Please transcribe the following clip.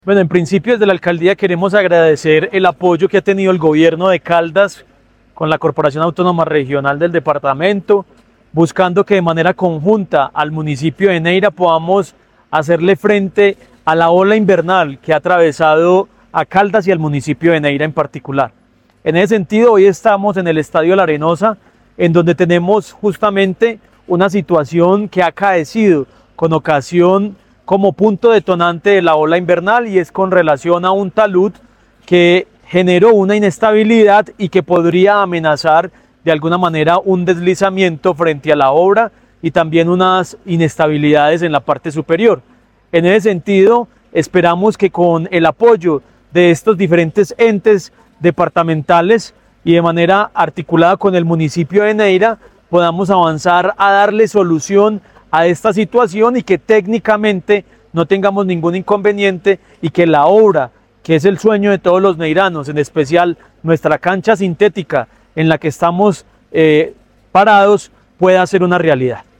Bueno, en principio desde la alcaldía queremos agradecer el apoyo que ha tenido el gobierno de Caldas con la Corporación Autónoma Regional del departamento, buscando que de manera conjunta al municipio de Neira podamos hacerle frente a la ola invernal que ha atravesado a Caldas y al municipio de Neira en particular. En ese sentido, hoy estamos en el Estadio La Arenosa, en donde tenemos justamente una situación que ha acaecido con ocasión como punto detonante de la ola invernal, y es con relación a un talud que generó una inestabilidad y que podría amenazar de alguna manera un deslizamiento frente a la obra y también unas inestabilidades en la parte superior. En ese sentido, esperamos que con el apoyo de estos diferentes entes departamentales y de manera articulada con el municipio de Neira podamos avanzar a darle solución a esta situación y que técnicamente no tengamos ningún inconveniente y que la obra, que es el sueño de todos los neiranos, en especial nuestra cancha sintética en la que estamos parados, pueda ser una realidad.